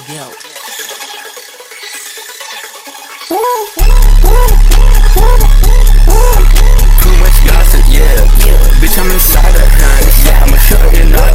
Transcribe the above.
Yo. Too much gossip, yeah. Bitch, I'm inside a honey. I'm a shooter in all